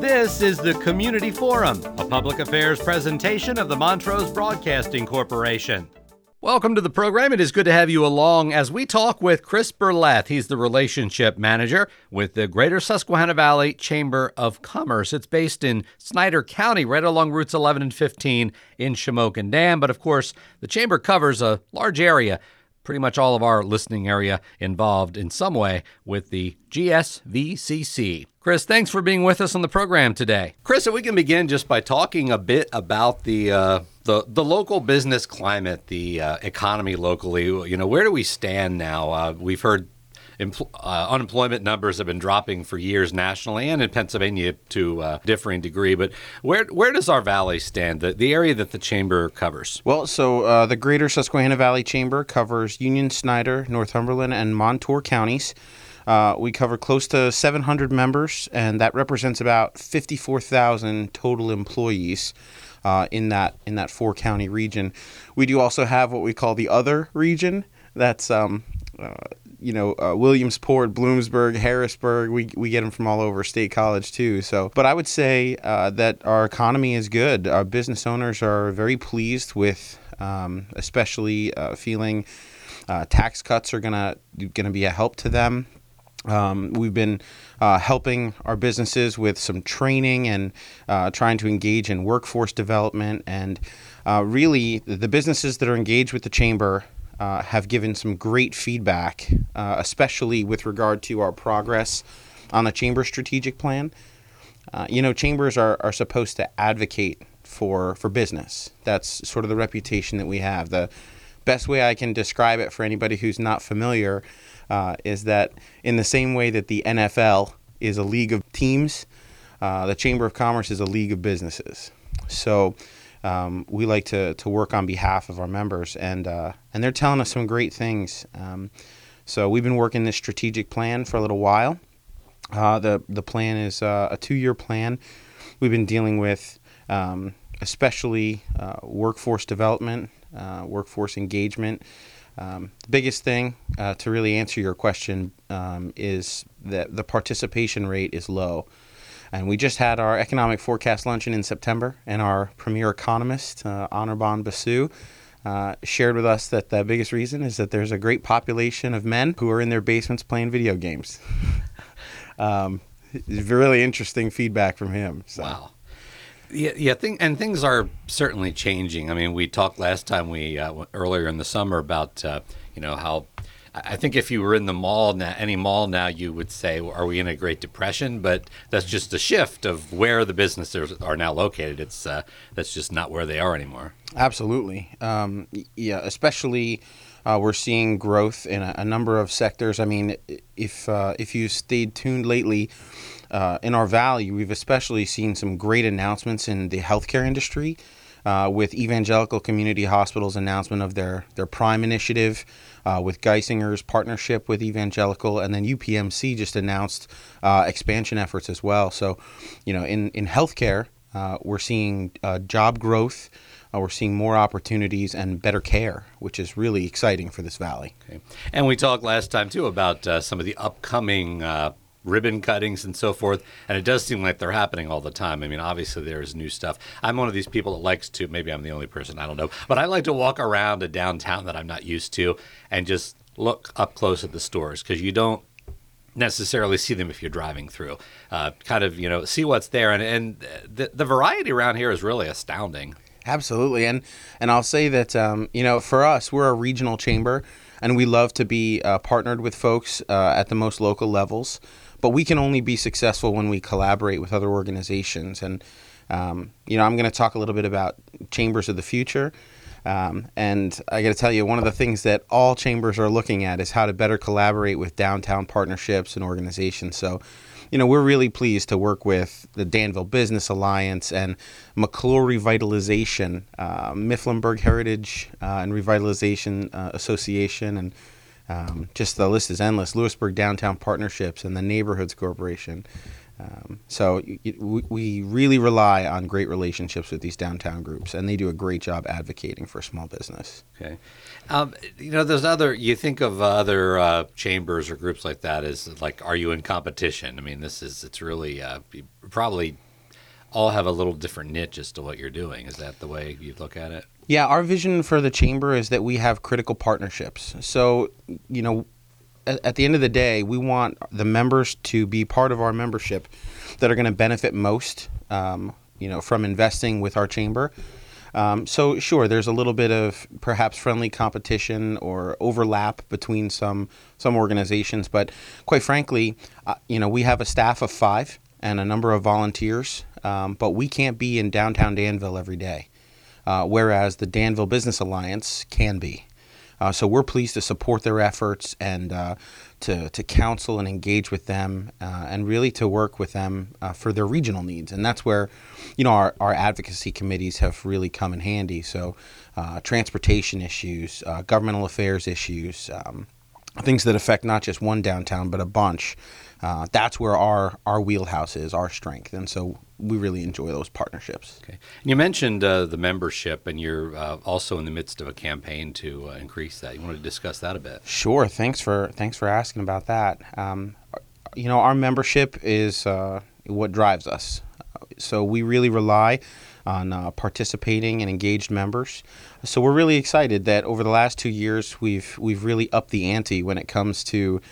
This is the Community Forum, a public affairs presentation of the Montrose Broadcasting Corporation. Welcome to the program. It is good to have you along as we talk with Chris Berleth. He's the relationship manager with the Greater Susquehanna Valley Chamber of Commerce. It's based in Snyder County, right along Routes 11 and 15 in Shamokin Dam. But of course, the chamber covers a large area, pretty much all of our listening area involved in some way with the GSVCC. Chris, thanks for being with us on the program today. Chris, if we can begin just by talking a bit about the local business climate, the economy locally. You know, where do we stand now? We've heard unemployment numbers have been dropping for years nationally and in Pennsylvania to a differing degree. But where does our valley stand, the area that the chamber covers? Well, so the Greater Susquehanna Valley Chamber covers Union, Snyder, Northumberland, and Montour counties. We cover close to 700 members, and that represents about 54,000 total employees in that four-county region. We do also have what we call the other region. That's Williamsport, Bloomsburg, Harrisburg. We get them from all over State College too. So, but I would say that our economy is good. Our business owners are very pleased with, especially feeling tax cuts are gonna be a help to them. We've been helping our businesses with some training and trying to engage in workforce development. And really, the businesses that are engaged with the chamber have given some great feedback, especially with regard to our progress on the chamber strategic plan. Chambers are supposed to advocate for business. That's sort of the reputation that we have. The best way I can describe it for anybody who's not familiar is that in the same way that the NFL is a league of teams, the Chamber of Commerce is a league of businesses. So we like to work on behalf of our members, and they're telling us some great things. So we've been working this strategic plan for a little while. The plan is a 2-year plan. We've been dealing with especially workforce development, workforce engagement. The biggest thing to really answer your question is that the participation rate is low. And we just had our economic forecast luncheon in September, and our premier economist, Anirban Basu, shared with us that the biggest reason is that there's a great population of men who are in their basements playing video games. Really interesting feedback from him. So. Wow. Yeah, things are certainly changing. I mean, we talked last time earlier in the summer about how I think if you were in the mall now, any mall now, you would say, "Are we in a Great Depression?" But that's just a shift of where the businesses are now located. It's that's just not where they are anymore. Absolutely, especially. We're seeing growth in a number of sectors. I mean, if you stayed tuned lately, in our valley, we've especially seen some great announcements in the healthcare industry, with Evangelical Community Hospital's announcement of their Prime initiative, with Geisinger's partnership with Evangelical, and then UPMC just announced expansion efforts as well. So, in healthcare, we're seeing job growth. We're seeing more opportunities and better care, which is really exciting for this valley. Okay. And we talked last time, too, about some of the upcoming ribbon cuttings and so forth, and it does seem like they're happening all the time. I mean, obviously there's new stuff. I'm one of these people that likes to, maybe I'm the only person, I don't know, but I like to walk around a downtown that I'm not used to and just look up close at the stores, because you don't necessarily see them if you're driving through. See what's there, and the variety around here is really astounding. Absolutely. And I'll say that, for us, we're a regional chamber, and we love to be partnered with folks at the most local levels. But we can only be successful when we collaborate with other organizations. And, I'm going to talk a little bit about chambers of the future. And I got to tell you, one of the things that all chambers are looking at is how to better collaborate with downtown partnerships and organizations. So, we're really pleased to work with the Danville Business Alliance and McClure Revitalization, Mifflinburg Heritage and Revitalization Association, and just the list is endless. Lewisburg Downtown Partnerships and the Neighborhoods Corporation. So we really rely on great relationships with these downtown groups, and they do a great job advocating for small business. Okay. There's you think of other chambers or groups like that as like, are you in competition? I mean, it's really probably all have a little different niche as to what you're doing. Is that the way you look at it? Yeah, our vision for the chamber is that we have critical partnerships. So, at the end of the day, we want the members to be part of our membership that are going to benefit most, from investing with our chamber. So sure, there's a little bit of perhaps friendly competition or overlap between some organizations, but quite frankly, we have a staff of 5 and a number of volunteers, but we can't be in downtown Danville every day, whereas the Danville Business Alliance can be. So we're pleased to support their efforts and to counsel and engage with them and really to work with them for their regional needs. And that's where, our advocacy committees have really come in handy. So transportation issues, governmental affairs issues, things that affect not just one downtown, but a bunch. That's where our wheelhouse is, our strength. And so we really enjoy those partnerships. Okay. And you mentioned the membership, and you're also in the midst of a campaign to increase that. You want to discuss that a bit? Sure. Thanks for asking about that. Our membership is what drives us. So we really rely on participating and engaged members. So we're really excited that over the last 2 years we've really upped the ante when it comes to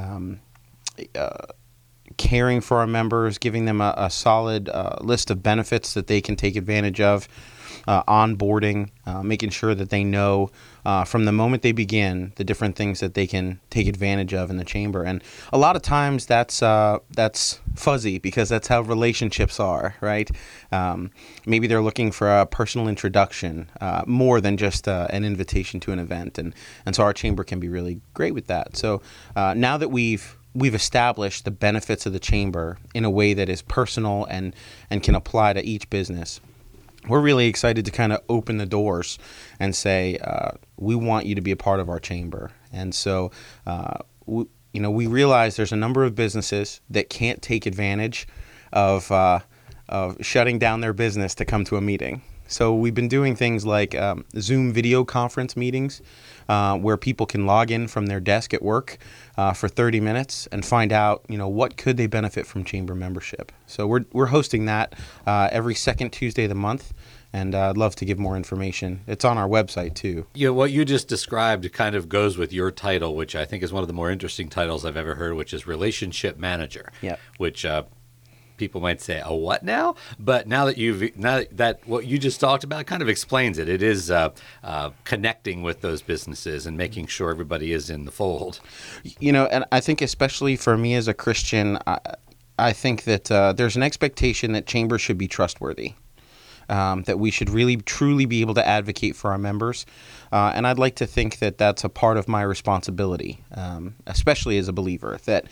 caring for our members, giving them a solid list of benefits that they can take advantage of, onboarding, making sure that they know from the moment they begin the different things that they can take advantage of in the chamber. And a lot of times that's fuzzy because that's how relationships are, right? Maybe they're looking for a personal introduction more than just an invitation to an event. And so our chamber can be really great with that. So now that we've established the benefits of the chamber in a way that is personal and can apply to each business, we're really excited to kind of open the doors and say, we want you to be a part of our chamber. And so, we realize there's a number of businesses that can't take advantage of shutting down their business to come to a meeting. So we've been doing things like Zoom video conference meetings where people can log in from their desk at work for 30 minutes and find out, what could they benefit from chamber membership. So we're hosting that every second Tuesday of the month, and I'd love to give more information. It's on our website too. What you just described kind of goes with your title, which I think is one of the more interesting titles I've ever heard, which is Relationship Manager. Yeah. Which people might say, "Oh, what now?" But now that what you just talked about kind of explains it. It is connecting with those businesses and making sure everybody is in the fold. And I think especially for me as a Christian, I think that there's an expectation that chambers should be trustworthy. That we should really truly be able to advocate for our members. And I'd like to think that that's a part of my responsibility, especially as a believer, that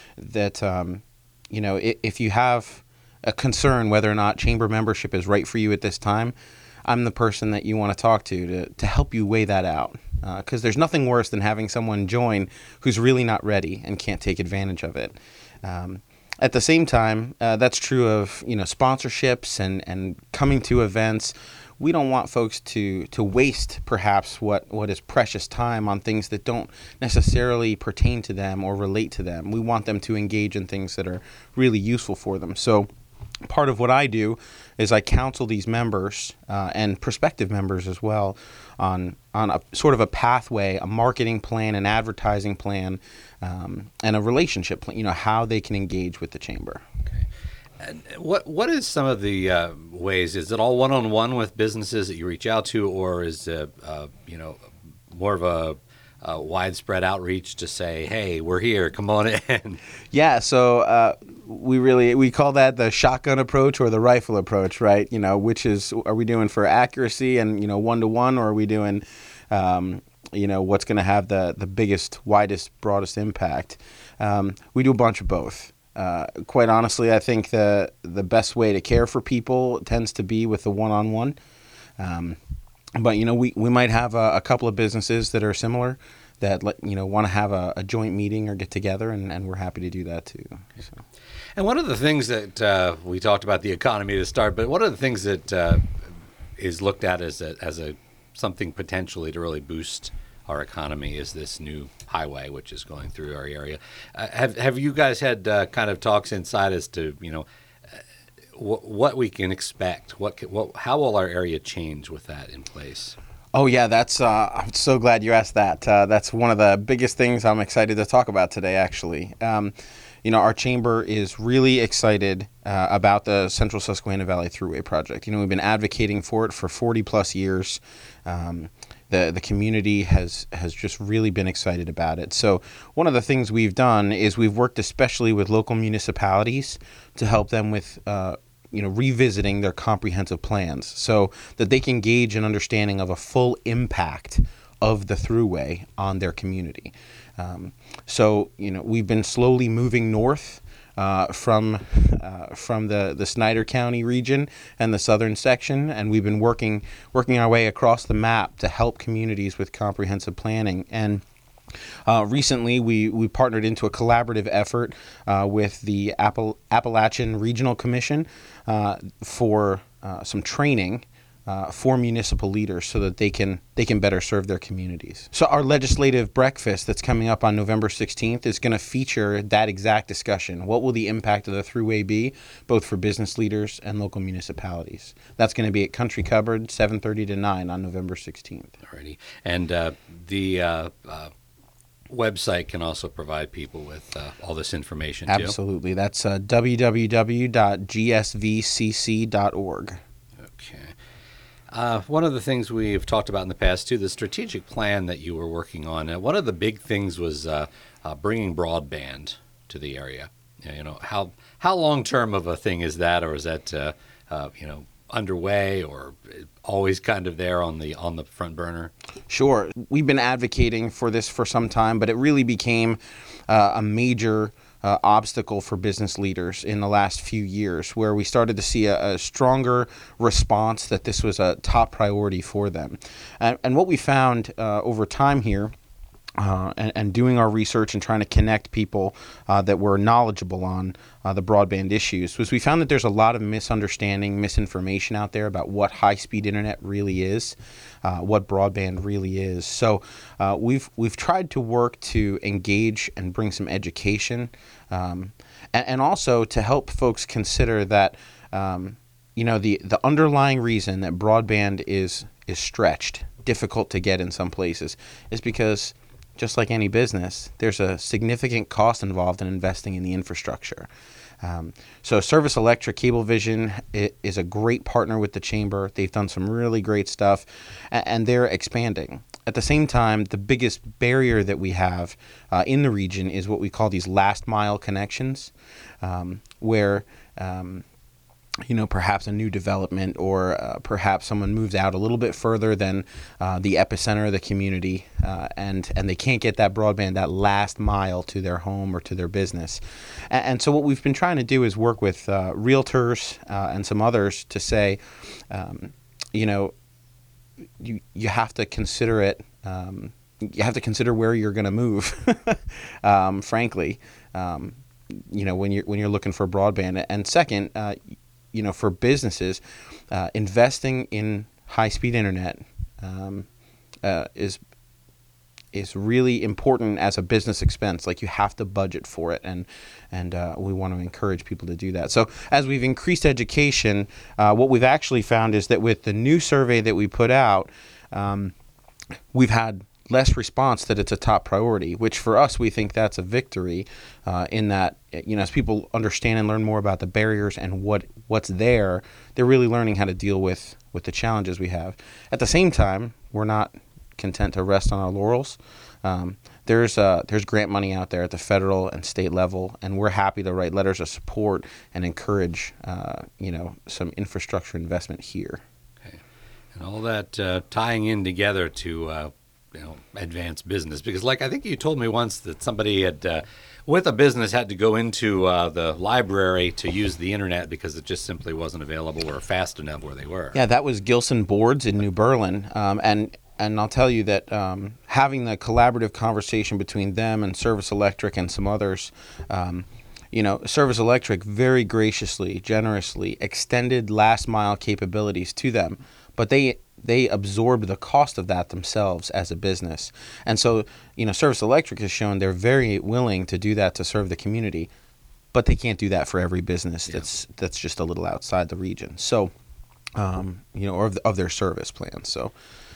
if you have a concern whether or not chamber membership is right for you at this time, I'm the person that you want to talk to help you weigh that out. Because there's nothing worse than having someone join who's really not ready and can't take advantage of it. At the same time, that's true of sponsorships and coming to events. We don't want folks to waste perhaps what is precious time on things that don't necessarily pertain to them or relate to them. We want them to engage in things that are really useful for them. So part of what I do is I counsel these members and prospective members as well on a sort of a pathway, a marketing plan, an advertising plan, and a relationship plan, how they can engage with the chamber. Okay. And what is some of the ways? Is it all one-on-one with businesses that you reach out to, or is it more of a widespread outreach to say, "Hey, we're here, come on in"? Yeah, so we call that the shotgun approach or the rifle approach, right? Which are we doing for accuracy and one-to-one, or are we doing what's going to have the biggest, widest, broadest impact? We do a bunch of both. Quite honestly, I think the best way to care for people tends to be with the one-on-one. But we might have a couple of businesses that are similar that want to have a joint meeting or get together, and we're happy to do that too. So. And one of the things that we talked about the economy to start, but one of the things that is looked at as something potentially to really boost our economy is this new highway, which is going through our area. Have you guys had kind of talks inside as to what we can expect. How will our area change with that in place? Oh yeah, that's. I'm so glad you asked that. That's one of the biggest things I'm excited to talk about today. Actually, our chamber is really excited about the Central Susquehanna Valley Thruway project. We've been advocating for it for 40 plus years. The community has just really been excited about it. So one of the things we've done is we've worked especially with local municipalities to help them with revisiting their comprehensive plans so that they can gauge an understanding of a full impact of the Thruway on their community. We've been slowly moving north from the Snyder County region and the southern section, and we've been working our way across the map to help communities with comprehensive planning. And recently, we partnered into a collaborative effort with the Appalachian Regional Commission for some training for municipal leaders so that they can better serve their communities. So our legislative breakfast that's coming up on November 16th is going to feature that exact discussion. What will the impact of the Thruway be, both for business leaders and local municipalities? That's going to be at Country Cupboard, 7:30 to 9 on November 16th. Alrighty. And the website can also provide people with all this information, too? Absolutely. That's www.gsvcc.org. Okay. One of the things we've talked about in the past, too, the strategic plan that you were working on, one of the big things was bringing broadband to the area. How long-term of a thing is that, or is that, underway or always kind of there on the front burner? Sure. We've been advocating for this for some time, but it really became a major obstacle for business leaders in the last few years, where we started to see a stronger response that this was a top priority for them. And what we found over time here, and doing our research and trying to connect people that were knowledgeable on the broadband issues, was we found that there's a lot of misinformation out there about what high-speed internet really is, what broadband really is. So we've tried to work to engage and bring some education, and also to help folks consider that the underlying reason that broadband is stretched, difficult to get in some places, is because, just like any business, there's a significant cost involved in investing in the infrastructure. So Service Electric Cablevision is a great partner with the Chamber. They've done some really great stuff, and they're expanding. At the same time, the biggest barrier that we have in the region is what we call these last mile connections, where perhaps a new development or perhaps someone moves out a little bit further than the epicenter of the community, and they can't get that broadband that last mile to their home or to their business. And so what we've been trying to do is work with realtors and some others to say, you have to consider it. You have to consider where you're going to move, frankly, when you're looking for broadband. And second, for businesses, investing in high-speed internet is really important as a business expense. Like, you have to budget for it, and we want to encourage people to do that. So as we've increased education, what we've actually found is that with the new survey that we put out, we've had less response that it's a top priority, which for us, we think that's a victory in that, as people understand and learn more about the barriers and what's there, they're really learning how to deal with the challenges we have. At the same time, we're not content to rest on our laurels. There's grant money out there at the federal and state level, and we're happy to write letters of support and encourage some infrastructure investment here. Okay. And all that tying in together to advance business, because I think you told me once that somebody had with a business had to go into the library to use the internet because it just simply wasn't available or fast enough where they were. Yeah, that was Gilson Boards in New Berlin, and I'll tell you that having the collaborative conversation between them and Service Electric and some others, Service Electric very graciously, generously extended last mile capabilities to them, but they absorbed the cost of that themselves as a business. And so, Service Electric has shown they're very willing to do that to serve the community. but they can't do that for every business that's just a little outside the region. So, or of their service plans. So,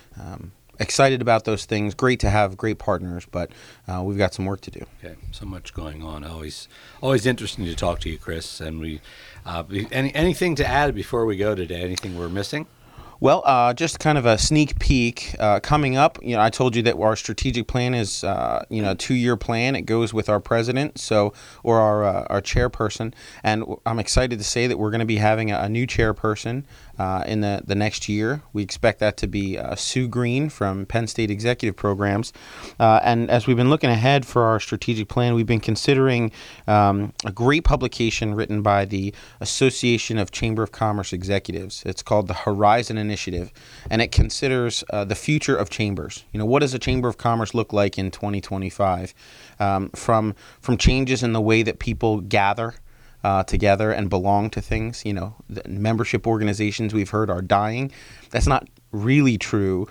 excited about those things. Great to have great partners, but we've got some work to do. Okay, so much going on. Always interesting to talk to you, Chris. And we anything to add before we go today? Anything we're missing? Well, just kind of a sneak peek coming up. I told you that our strategic plan is, a 2-year plan. It goes with our president, or our chairperson, and I'm excited to say that we're going to be having a new chairperson in the next year. We expect that to be Sue Green from Penn State Executive Programs, and as we've been looking ahead for our strategic plan, we've been considering a great publication written by the Association of Chamber of Commerce Executives. It's called the Horizon Initiative, and it considers the future of chambers. What does a chamber of commerce look like in 2025? From changes in the way that people gather together and belong to things. The membership organizations we've heard are dying. That's not really true.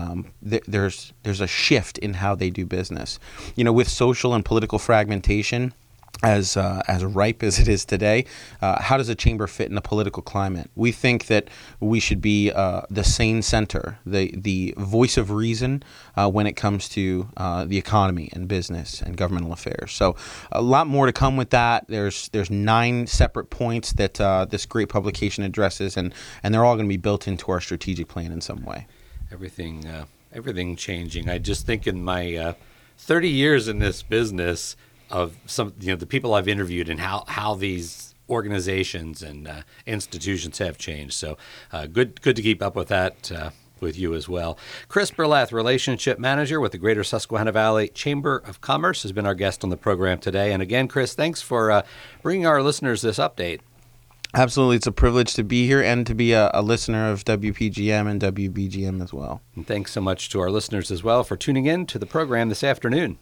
There's a shift in how they do business. With social and political fragmentation as ripe as it is today, how does a chamber fit in a political climate? We think that we should be the sane center, the voice of reason when it comes to the economy and business and governmental affairs. So a lot more to come with that. There's 9 separate points that this great publication addresses, and they're all going to be built into our strategic plan in some way. Everything changing. I just think in my 30 years in this business, of some, the people I've interviewed and how these organizations and institutions have changed. So good to keep up with that with you as well. Chris Berlath, Relationship Manager with the Greater Susquehanna Valley Chamber of Commerce, has been our guest on the program today. And again, Chris, thanks for bringing our listeners this update. Absolutely. It's a privilege to be here and to be a listener of WPGM and WBGM as well. And thanks so much to our listeners as well for tuning in to the program this afternoon.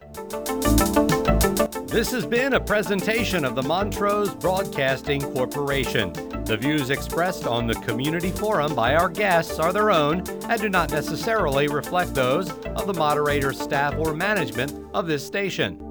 This has been a presentation of the Montrose Broadcasting Corporation. The views expressed on the community forum by our guests are their own and do not necessarily reflect those of the moderator, staff, or management of this station.